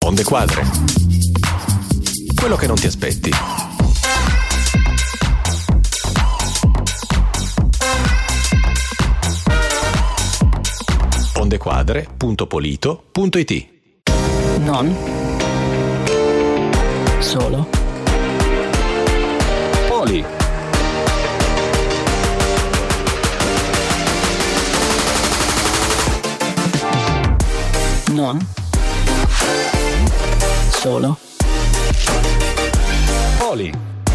Onde Quadre. Quello che non ti aspetti. ondequadre.polito.it. Non solo Poli. non solo Poli.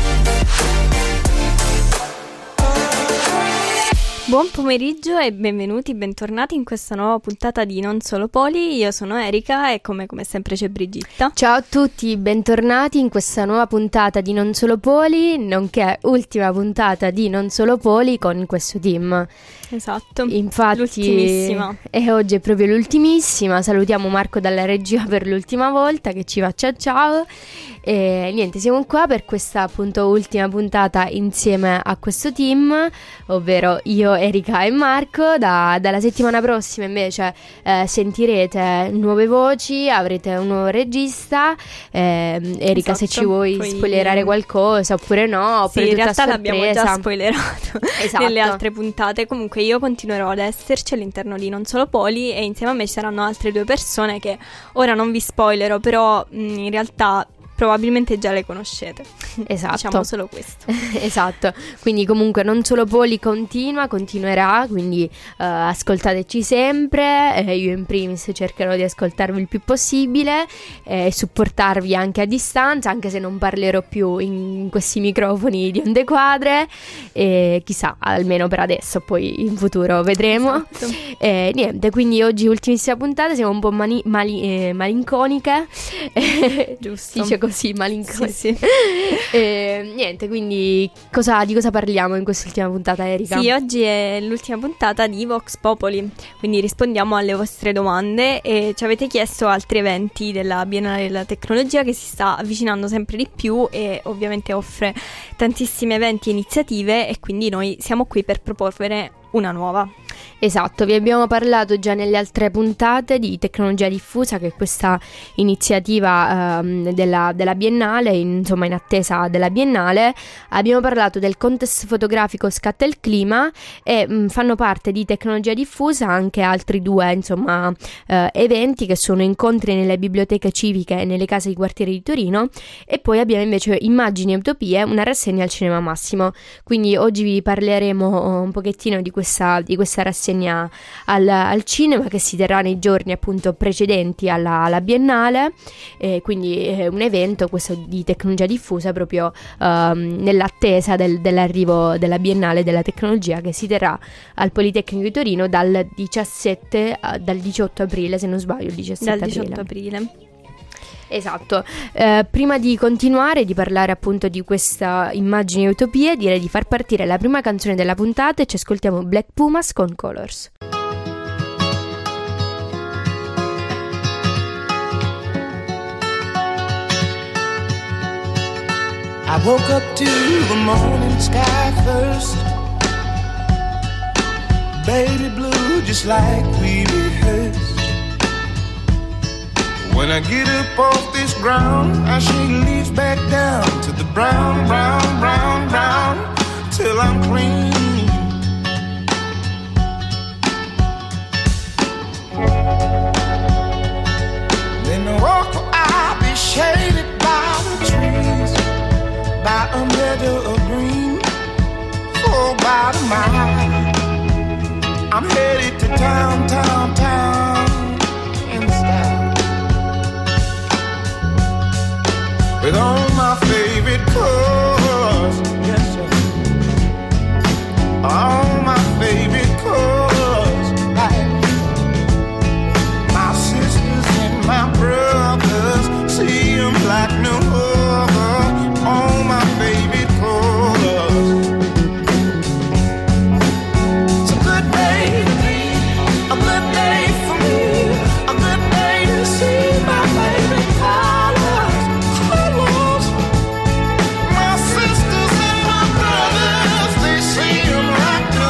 Buon pomeriggio e bentornati in questa nuova puntata di Non Solo Poli. Io sono Erika e come sempre c'è Brigitta. Ciao a tutti, bentornati in questa nuova puntata di Non Solo Poli, nonché ultima puntata di Non Solo Poli con questo team. Esatto, Infatti, l'ultimissima. E oggi è proprio l'ultimissima. Salutiamo Marco dalla regia per l'ultima volta, che ci fa ciao. E niente, siamo qua per questa appunto ultima puntata insieme a questo team, ovvero io, Erika e Marco. Dalla settimana prossima invece sentirete nuove voci, avrete un nuovo regista. Erika, se ci vuoi spoilerare qualcosa oppure no, oppure sì, in tutta realtà sorpresa. l'abbiamo già spoilerato Esatto. nelle altre puntate. Comunque io continuerò ad esserci all'interno di Non Solo Poli e insieme a me ci saranno altre due persone che ora non vi spoilerò, però in realtà probabilmente già le conoscete. Esatto. Diciamo solo questo. Esatto. Quindi comunque Non Solo Poli continuerà, quindi ascoltateci sempre. Io in primis cercherò di ascoltarvi il più possibile e supportarvi anche a distanza, anche se non parlerò più in questi microfoni di Onde Quadre, e chissà, almeno per adesso, poi in futuro vedremo. Esatto. Niente, quindi oggi ultimissima puntata, siamo un po' malinconiche. Giusto. Dice così, malinconiche. Sì. Niente, quindi di cosa parliamo in quest'ultima puntata, Erika? Sì, oggi è l'ultima puntata di Vox Popoli, quindi rispondiamo alle vostre domande e ci avete chiesto altri eventi della Biennale della Tecnologia che si sta avvicinando sempre di più e ovviamente offre tantissimi eventi e iniziative, e quindi noi siamo qui per proporvene una nuova. Esatto, vi abbiamo parlato già nelle altre puntate di Tecnologia Diffusa, che è questa iniziativa della Biennale, insomma in attesa della Biennale. Abbiamo parlato del contest fotografico Scatta il Clima e fanno parte di Tecnologia Diffusa anche altri due eventi, che sono incontri nelle biblioteche civiche e nelle case di quartiere di Torino, e poi abbiamo invece Immagini e Utopie, una rassegna al Cinema Massimo. Quindi oggi vi parleremo un pochettino di questa rassegna al cinema, che si terrà nei giorni appunto precedenti alla Biennale, quindi è un evento questo di Tecnologia Diffusa proprio nell'attesa dell'arrivo della Biennale della Tecnologia, che si terrà al Politecnico di Torino dal 18 aprile, se non sbaglio, il 17 aprile. Esatto. Prima di continuare, di parlare appunto di questa Immagini e Utopie, direi di far partire la prima canzone della puntata e ci ascoltiamo Black Pumas con Colors. I woke up to the morning sky first, baby blue just like we rehearsed. When I get up off this ground, I shake leaves back down to the brown, brown, brown, brown, till I'm clean. Then the walk I'll be shaded by the trees, by a meadow of green, for about a mile. I'm headed to town, town, town, in style, with all my favorite colors, yes sir, all my favorite colors, like my sisters and my brothers, see them like no other, all my favorite colors. It's a good day to be, a good day for me, a good day to see my favorite colors. My sisters and my brothers, they see them like no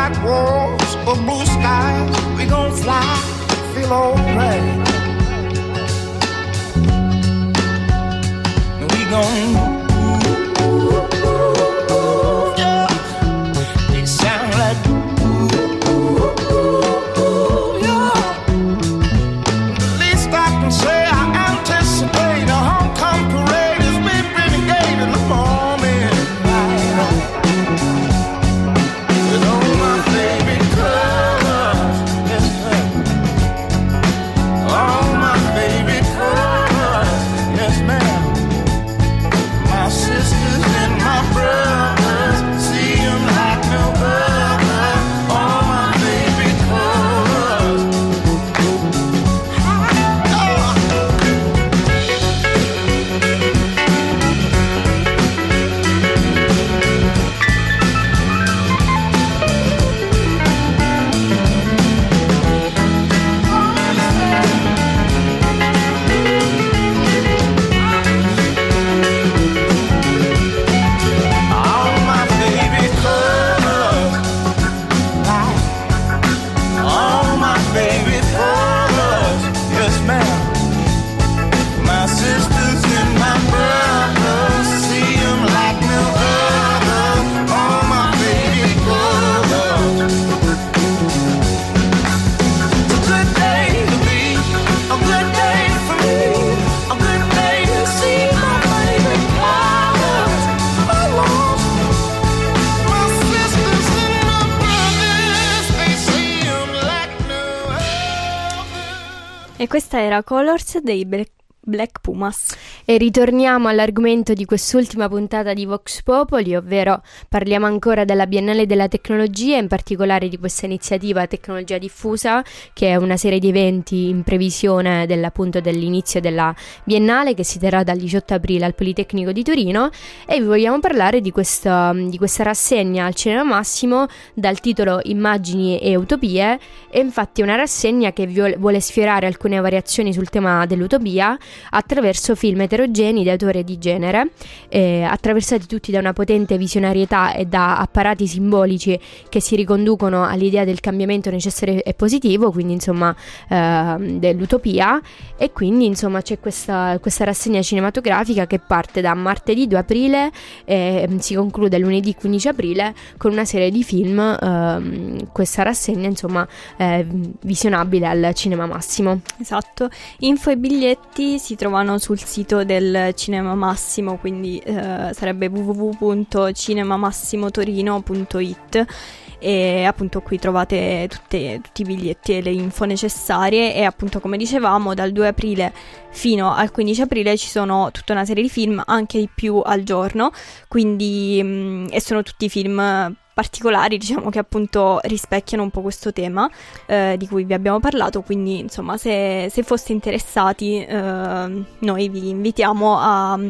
white walls or blue skies, we gon' fly, feel alright. We gon' E questa era Colors dei Black Pumas. E ritorniamo all'argomento di quest'ultima puntata di Vox Populi, ovvero parliamo ancora della Biennale della Tecnologia, in particolare di questa iniziativa Tecnologia Diffusa, che è una serie di eventi in previsione appunto dell'inizio della Biennale, che si terrà dal 18 aprile al Politecnico di Torino, e vi vogliamo parlare di questa rassegna al Cinema Massimo dal titolo Immagini e Utopie. È infatti una rassegna che vuole sfiorare alcune variazioni sul tema dell'utopia attraverso film eterogenei di autore e di genere, attraversati tutti da una potente visionarietà e da apparati simbolici che si riconducono all'idea del cambiamento necessario e positivo, quindi insomma dell'utopia. E quindi insomma c'è questa rassegna cinematografica che parte da martedì 2 aprile e si conclude lunedì 15 aprile con una serie di film, questa rassegna insomma visionabile al Cinema Massimo. Esatto, info e biglietti si trovano sul sito del Cinema Massimo, quindi sarebbe www.cinemamassimotorino.it, e appunto qui trovate tutti i biglietti e le info necessarie. E appunto, come dicevamo, dal 2 aprile fino al 15 aprile ci sono tutta una serie di film, anche di più al giorno, quindi e sono tutti film particolari, diciamo, che appunto rispecchiano un po' questo tema di cui vi abbiamo parlato. Quindi insomma, se foste interessati, noi vi invitiamo a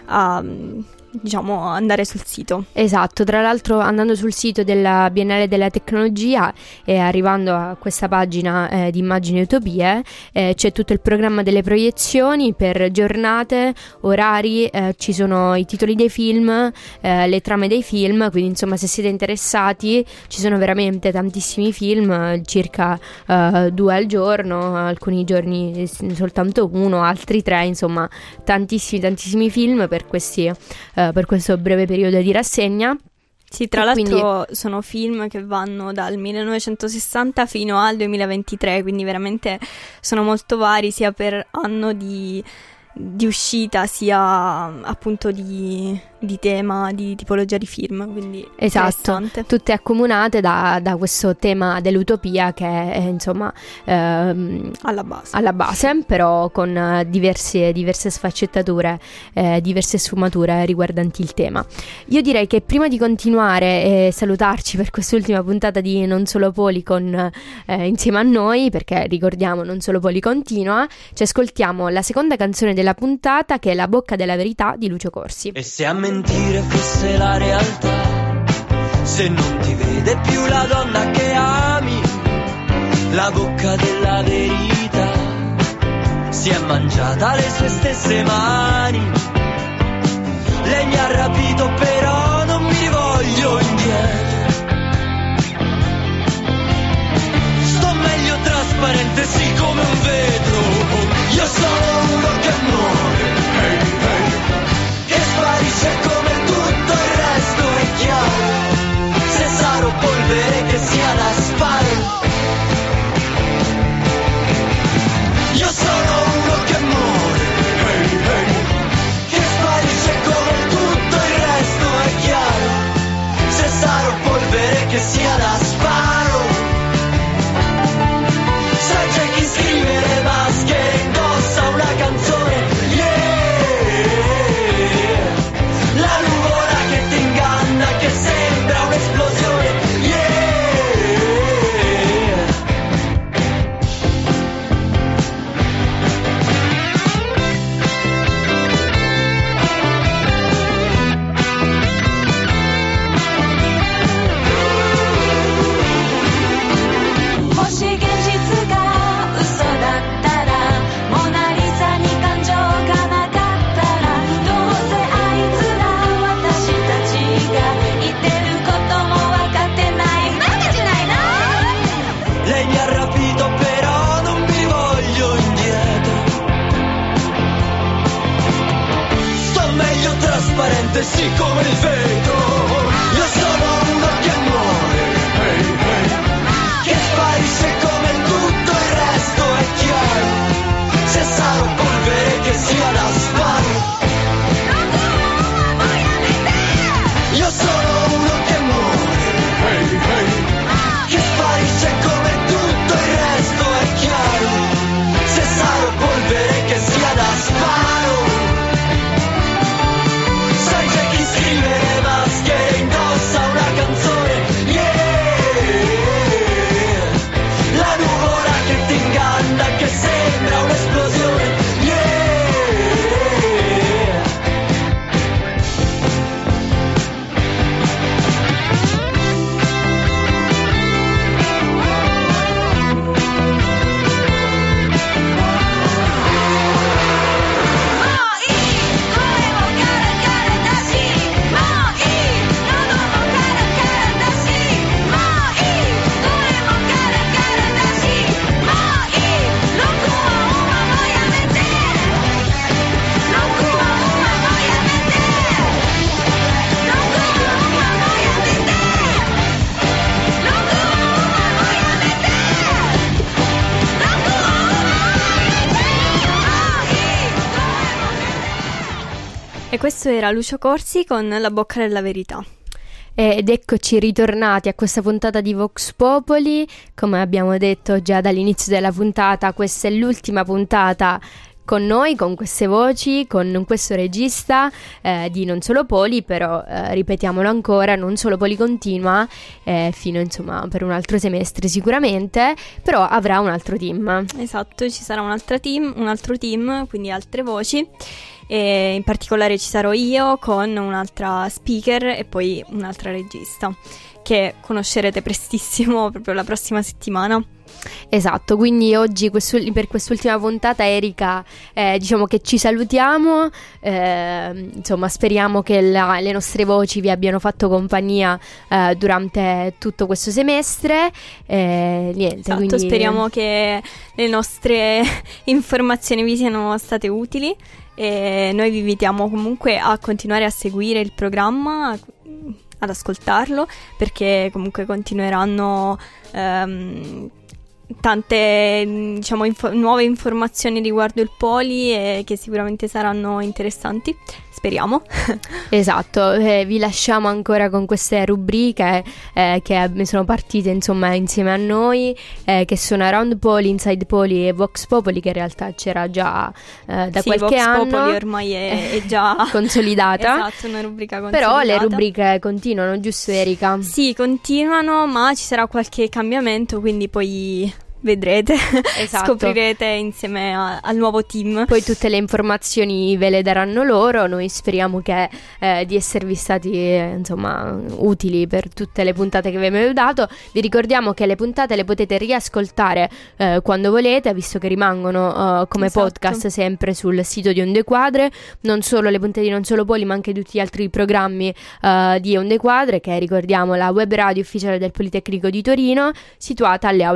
diciamo andare sul sito. Esatto, tra l'altro andando sul sito della Biennale della Tecnologia e arrivando a questa pagina di Immagini e Utopie, c'è tutto il programma delle proiezioni per giornate, orari, ci sono i titoli dei film, le trame dei film, quindi insomma se siete interessati ci sono veramente tantissimi film, circa 2 al giorno, alcuni giorni soltanto 1, altri 3, insomma tantissimi film per questo breve periodo di rassegna. Sì, tra l'altro sono film che vanno dal 1960 fino al 2023, quindi veramente sono molto vari, sia per anno di uscita, sia appunto di tema, di tipologia di film, quindi esatto, tutte accomunate da questo tema dell'utopia che è insomma alla base, però con diverse sfaccettature, diverse sfumature riguardanti il tema. Io direi che prima di continuare e salutarci per quest'ultima puntata di Non Solo Poli insieme a noi, perché ricordiamo Non Solo Poli continua, ci ascoltiamo la seconda canzone della puntata, che è La bocca della verità di Lucio Corsi. E se a mentire fosse la realtà, se non ti vede più la donna che ami, la bocca della verità si è mangiata le sue stesse mani. Lei mi ha rapito, però non mi rivoglio indietro. trasparente sì come un vetro. Io sono uno che muore, hey, hey, che sparisce come tutto il resto è chiaro. Se sarò polvere che sia da sparo. Io sono uno che muore, hey, hey, che sparisce come tutto il resto è chiaro. Se sarò polvere che sia da sparo. Sai c'è chi scrive le maschere, indossa una canzone, yeah. La nuvola che ti inganna, che sembra un'esplosione, yeah. Lei mi ha rapito però non mi voglio indietro. Sto meglio trasparente sì come il vetro. Io sono uno che muore, hey, hey, che sparisce come tutto il resto è chiaro. Se sarò polvere che sia da sparo. Io sono uno che muore, hey, hey, che sparisce come tutto il resto è chiaro. Se sarò polvere che sia da sparo. Sai c'è chi scrive le maschere, indossa una canzone, yeah. La nuvola che ti inganna, che sembra un'esplosione, yeah. E questo era Lucio Corsi con La bocca della verità. Ed eccoci ritornati a questa puntata di Vox Popoli. Come abbiamo detto già dall'inizio della puntata, questa è l'ultima puntata con noi, con queste voci, con questo regista di Non Solo Poli, però ripetiamolo ancora, Non Solo Poli continua fino insomma per un altro semestre sicuramente, però avrà un altro team. Esatto, ci sarà un altro team, quindi altre voci. E in particolare ci sarò io con un'altra speaker e poi un'altra regista che conoscerete prestissimo, proprio la prossima settimana. Esatto, quindi oggi per quest'ultima puntata, Erika, diciamo che ci salutiamo, insomma speriamo che le nostre voci vi abbiano fatto compagnia durante tutto questo semestre, niente, esatto, quindi speriamo che le nostre informazioni vi siano state utili e noi vi invitiamo comunque a continuare a seguire il programma, ad ascoltarlo, perché comunque continueranno tante diciamo nuove informazioni riguardo il Poli e che sicuramente saranno interessanti, speriamo. Esatto, vi lasciamo ancora con queste rubriche che sono partite insomma insieme a noi, che sono Around Poli, Inside Poli e Vox Popoli, che in realtà c'era già da qualche Vox anno. Popoli ormai è già consolidata. Esatto, una rubrica consolidata. Però le rubriche continuano, giusto Erika? Sì, continuano, ma ci sarà qualche cambiamento, quindi poi vedrete, esatto. Scoprirete insieme al nuovo team. Poi tutte le informazioni ve le daranno loro. Noi speriamo che di esservi stati insomma utili per tutte le puntate che vi abbiamo dato. Vi ricordiamo che le puntate le potete riascoltare quando volete, visto che rimangono come esatto. podcast sempre sul sito di Onde Quadre. Non solo le puntate di Non Solo Poli, ma anche tutti gli altri programmi di Onde Quadre, che ricordiamo la web radio ufficiale del Politecnico di Torino, situata alle aule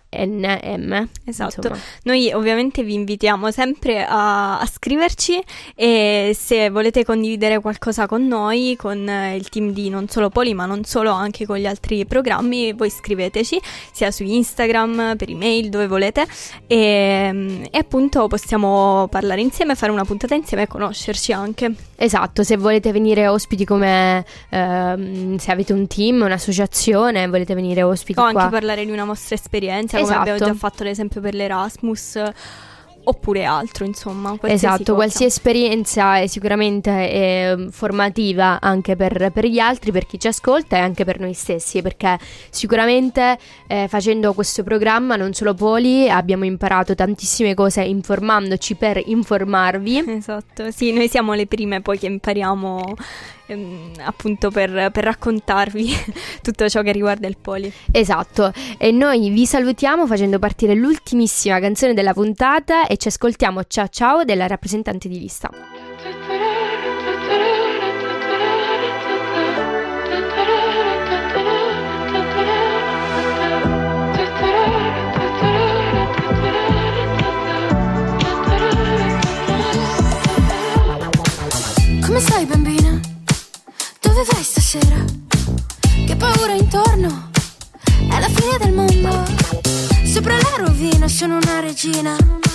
Esatto. Insomma. Noi ovviamente vi invitiamo sempre a scriverci, e se volete condividere qualcosa con noi, con il team di Non Solo Poli, ma non solo, anche con gli altri programmi, voi scriveteci sia su Instagram, per email, dove volete, e appunto possiamo parlare insieme, fare una puntata insieme e conoscerci anche. Esatto, se volete venire ospiti come se avete un team, un'associazione, volete venire ospiti o qua. anche parlare di una vostra esperienza, come Esatto. abbiamo già fatto ad esempio per l'Erasmus, oppure altro, insomma, Esatto, qualsiasi esperienza è sicuramente formativa anche per gli altri, per chi ci ascolta e anche per noi stessi, perché sicuramente facendo questo programma Non Solo Poli abbiamo imparato tantissime cose informandoci per informarvi. Esatto, sì, noi siamo le prime poi che impariamo appunto per raccontarvi tutto ciò che riguarda il Poli. Esatto, e noi vi salutiamo facendo partire l'ultimissima canzone della puntata e ci ascoltiamo Ciao Ciao della rappresentante di lista. Come stai, bambina? Dove vai stasera? Che paura intorno? È la fine del mondo. Sopra la rovina sono una regina.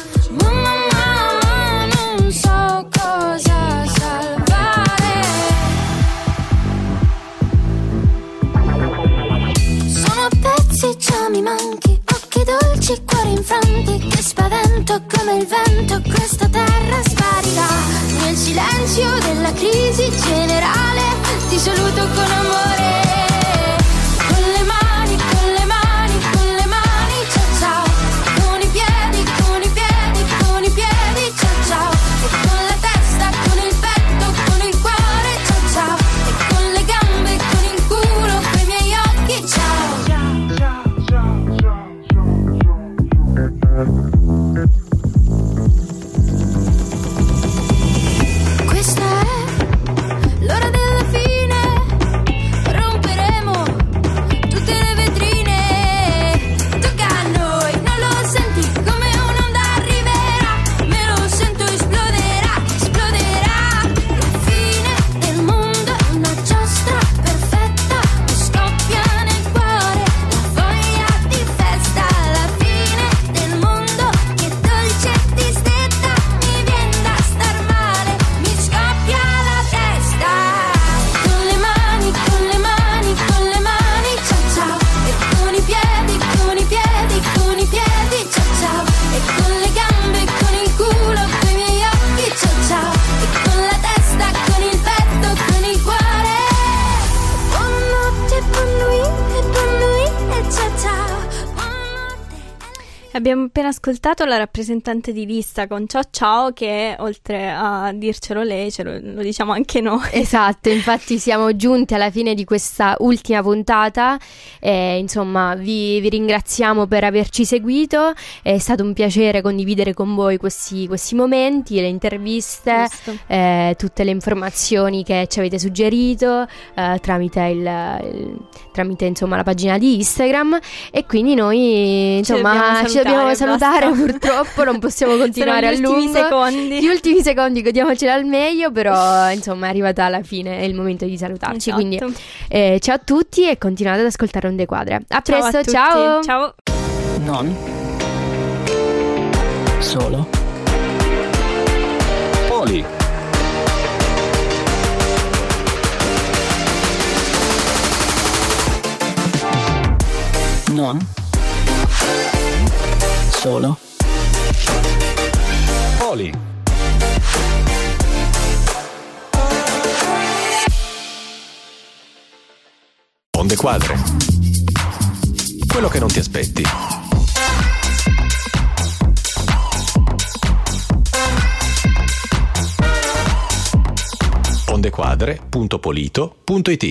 Mamma, non so cosa salvare. Sono pezzi, già mi manchi. Occhi dolci, cuori infranti. Che spavento come il vento. Questa terra sparirà. Nel silenzio della crisi generale ti saluto con amore. Con le mani, con le mani, con le mani, ciao ciao. Con i piedi, con i piedi, con i piedi, ciao ciao. E con la testa, con il petto, con il cuore, ciao ciao. E con le gambe, con il culo, con i miei occhi, ciao. Questa è l'ora della fine, romperemo tutte le vetrine. Tocca a noi, non lo senti come un'onda arriverà, me lo sento, esploderà, esploderà. La fine del mondo è una giostra perfetta, mi scoppia nel cuore la voglia di festa. La fine del mondo, che dolce distetta, mi viene da star male, mi scoppia la testa. Con le mani, con le mani, con le mani, ciao ciao. E con i piedi, con i piedi, con i piedi, ciao ciao. E con le gambe, con il culo, con i miei occhi, ciao ciao. E con la testa, con il petto, con il cuore. Buonanotte, buon nuit e ciao ciao. Buonanotte. Abbiamo appena ascoltato la rappresentante di lista con Ciao Ciao, che oltre a dircelo lei, lo diciamo anche noi. Esatto, infatti siamo giunti alla fine di questa ultima puntata e insomma vi ringraziamo per averci seguito, è stato un piacere condividere con voi questi momenti, le interviste, Giusto. tutte le informazioni che ci avete suggerito tramite insomma la pagina di Instagram, e quindi noi insomma ci dobbiamo salutare, basta. Purtroppo non possiamo continuare a Sono gli ultimi lungo. secondi. Gli ultimi secondi godiamocela al meglio, però insomma è arrivata alla fine, è il momento di salutarci. Esatto. Quindi ciao a tutti e continuate ad ascoltare Onde Quadre. A Ciao presto, a tutti. ciao. Ciao. Non Solo Poli. Non Solo Poli. Onde Quadre. Quello che non ti aspetti. ondequadre.polito.it